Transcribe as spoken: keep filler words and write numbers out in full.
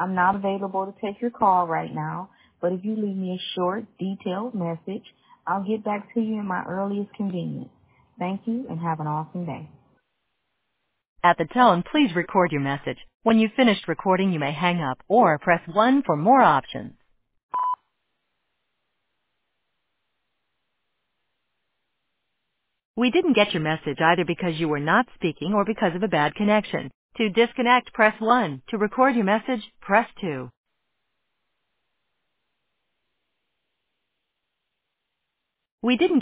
I'm not available to take your call right now, but if you leave me a short, detailed message, I'll get back to you in my earliest convenience. Thank you and have an awesome day. At the tone, please record your message. When you've finished recording, you may hang up or press one for more options. We didn't get your message either because you were not speaking or because of a bad connection. To disconnect, press one. To record your message, press two. We didn't